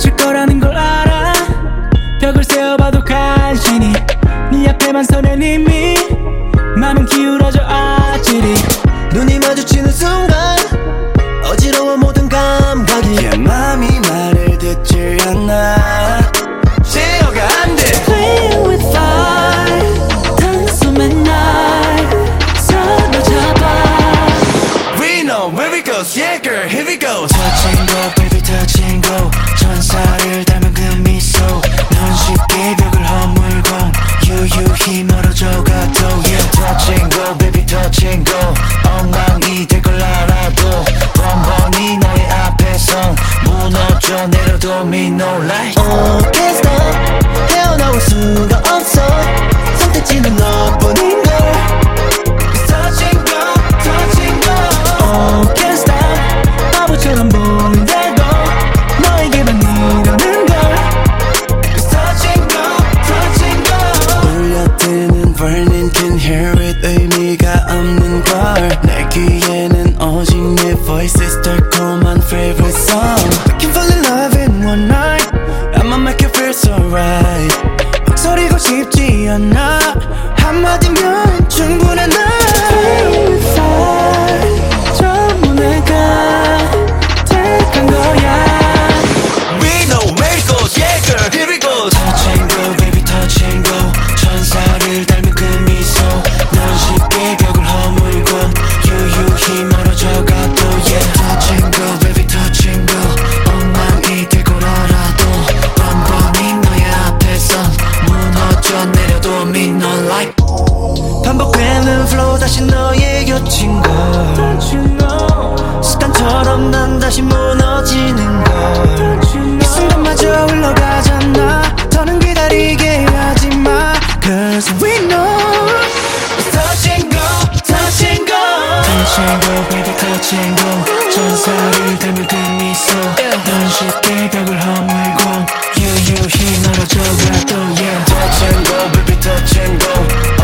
다칠 거라는 걸 알아. 벽을 세워봐도 간신히 네 앞에만 서면 이미 맘은 기울어져 아찔히. 눈이 마주치는 순간 어지러워 모든 감각이. yeah, 맘이 말을 듣지 않아. 제어가 안 돼. Playing with fire 단숨에 날 사로잡아. We know where we go, yeah girl, here we go. Touch and go, baby touch and go. 천사를 닮은 그 미소. 넌 쉽게 벽을 허물고 유유히 멀어져가도 yeah. Touch and go, baby touch and go. 엉망이 될 걸 알아도 번번이 너의 앞에선 무너져 내려 도미노 like Oh can't stop 헤어나올 수가 없어. 선택지는 너뿐인걸. Touch and go, touch and go. Oh can't stop 바보처럼 보는데도 너에게만 이러는 걸. Touch and go, touch and go. 울려드는 burning can hear it. 의미가 없는 걸. 내 귀에는 오직 내 voices 달콤한 favorite song. I can fall in love in one night. I'ma make you feel so right. 막 소리고 싶지 않아. 한마디면 충분한 나. 전부 내가 택한 거야. We know where it goes, yeah girl, here we go. Touch and go, baby touch and go. 천사를 닮은 그 미소. 넌 쉽게 벽을 허물고 유유히 멀어져가도 yeah. Touch and go, baby touch and go. 엉망이 될 걸 알아도 번번이 너의 앞에선 무너져 내려도 미노 like 반복되는 flow 다시 너의 곁인 걸. Don't you know? 습관처럼 난 다시 무너지는 걸. Don't you 이 순간마저 흘러가잖아. 더는 기다리게 하지마. Cause we know Touch and go, touch and go. Touch and go, baby touch and go. 천사를 닮은 그 미소. 넌 쉽게 벽을 허물고 유유히 멀어져가도 yeah. Touch and go, baby touch and go.